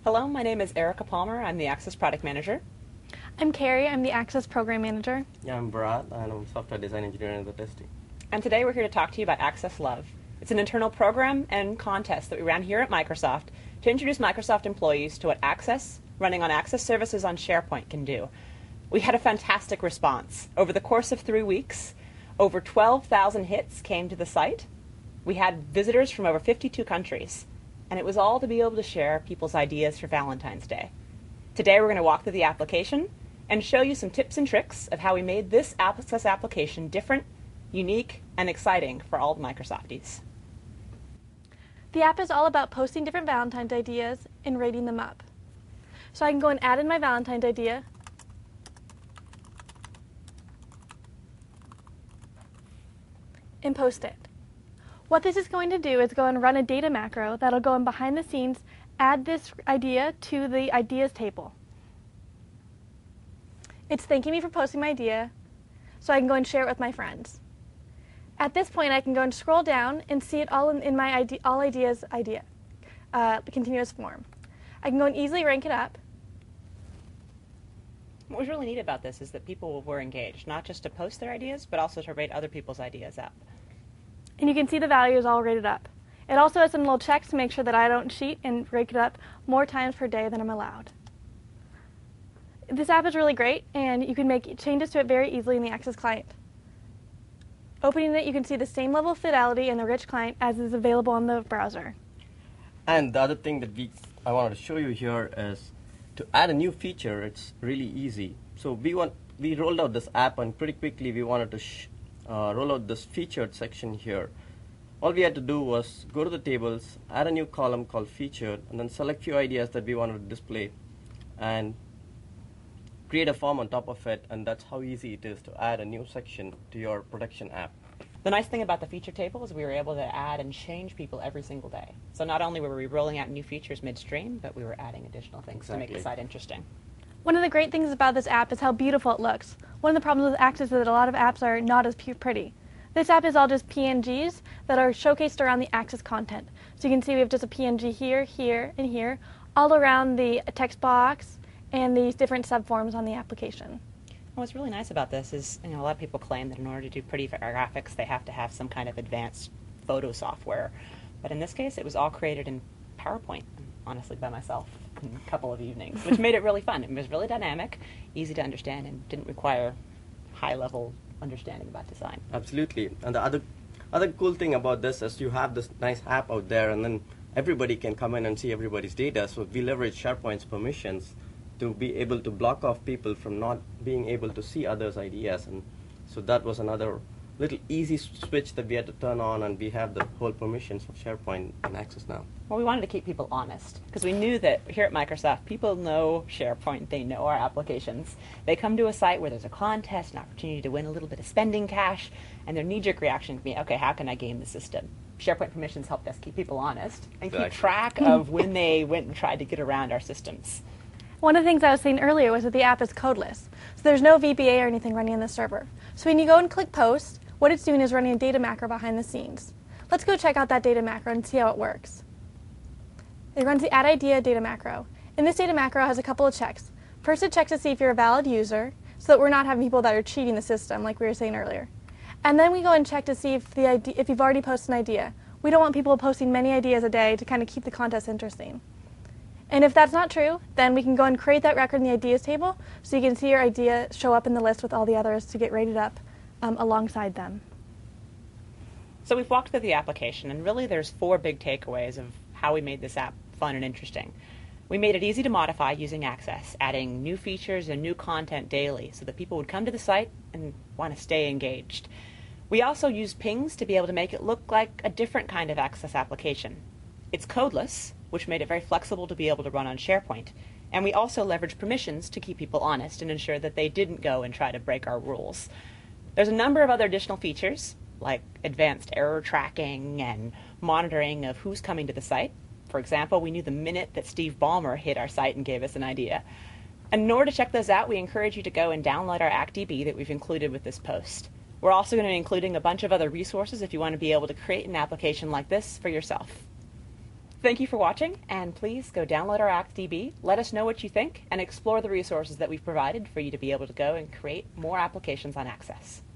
Hello, my name is Erica Palmer. I'm the Access Product Manager. I'm Carrie. I'm the Access Program Manager. Yeah, I'm Bharat, and I'm software design engineer in the testing. And today we're here to talk to you about Access Love. It's an internal program and contest that we ran here at Microsoft to introduce Microsoft employees to what Access, running on Access services on SharePoint, can do. We had a fantastic response. Over the course of 3 weeks, over 12,000 hits came to the site. We had visitors from over 52 countries. And it was all to be able to share people's ideas for Valentine's Day. Today we're going to walk through the application and show you some tips and tricks of how we made this Access application different, unique, and exciting for all the Microsofties. The app is all about posting different Valentine's ideas and rating them up. So I can go and add in my Valentine's idea, and post it. What this is going to do is go and run a data macro that'll go in behind the scenes, add this idea to the ideas table. It's thanking me for posting my idea, so I can go and share it with my friends. At this point, I can go and scroll down and see it all in my all ideas continuous form. I can go and easily rank it up. What was really neat about this is that people were engaged, not just to post their ideas, but also to rate other people's ideas up. And you can see the values all rated up. It also has some little checks to make sure that I don't cheat and rake it up more times per day than I'm allowed. This app is really great, and you can make changes to it very easily in the Access client. Opening it, you can see the same level of fidelity in the rich client as is available on the browser. And the other thing that I wanted to show you here is to add a new feature. It's really easy. So we rolled out this app, and pretty quickly we wanted to roll out this featured section here. All we had to do was go to the tables, add a new column called featured, and then select few ideas that we wanted to display, and create a form on top of it, and that's how easy it is to add a new section to your production app. The nice thing about the feature table is we were able to add and change people every single day. So not only were we rolling out new features midstream, but we were adding additional things to make the site interesting. One of the great things about this app is how beautiful it looks. One of the problems with Access is that a lot of apps are not as pretty. This app is all just PNGs that are showcased around the Access content. So you can see we have just a PNG here, here, and here, all around the text box and these different subforms on the application. And what's really nice about this is, a lot of people claim that in order to do pretty graphics, they have to have some kind of advanced photo software. But in this case, it was all created in PowerPoint, honestly, by myself in a couple of evenings, which made it really fun. It was really dynamic, easy to understand, and didn't require high-level understanding about design. Absolutely. And the other cool thing about this is you have this nice app out there, and then everybody can come in and see everybody's data. So we leverage SharePoint's permissions to be able to block off people from not being able to see others' ideas. And so that was another little easy switch that we had to turn on, and we have the whole permissions of SharePoint in Access now. Well, we wanted to keep people honest, because we knew that here at Microsoft, people know SharePoint, they know our applications. They come to a site where there's a contest, an opportunity to win a little bit of spending cash, and their knee-jerk reaction can be, okay, how can I game the system? SharePoint permissions helped us keep people honest and keep track of when they went and tried to get around our systems. One of the things I was saying earlier was that the app is codeless. So there's no VBA or anything running on the server. So when you go and click post, what it's doing is running a data macro behind the scenes. Let's go check out that data macro and see how it works. It runs the add idea data macro. And this data macro has a couple of checks. First, it checks to see if you're a valid user, so that we're not having people that are cheating the system, like we were saying earlier. And then we go and check to see if you've already posted an idea. We don't want people posting many ideas a day to kind of keep the contest interesting. And if that's not true, then we can go and create that record in the ideas table, so you can see your idea show up in the list with all the others to get rated up alongside them. So we've walked through the application, and really there's 4 big takeaways of how we made this app fun and interesting. We made it easy to modify using Access, adding new features and new content daily so that people would come to the site and want to stay engaged. We also used pings to be able to make it look like a different kind of Access application. It's codeless, which made it very flexible to be able to run on SharePoint. And we also leveraged permissions to keep people honest and ensure that they didn't go and try to break our rules. There's a number of other additional features, like advanced error tracking and monitoring of who's coming to the site. For example, we knew the minute that Steve Ballmer hit our site and gave us an idea. And in order to check those out, we encourage you to go and download our ActDB that we've included with this post. We're also going to be including a bunch of other resources if you want to be able to create an application like this for yourself. Thank you for watching, and please go download our ActDB, let us know what you think, and explore the resources that we've provided for you to be able to go and create more applications on Access.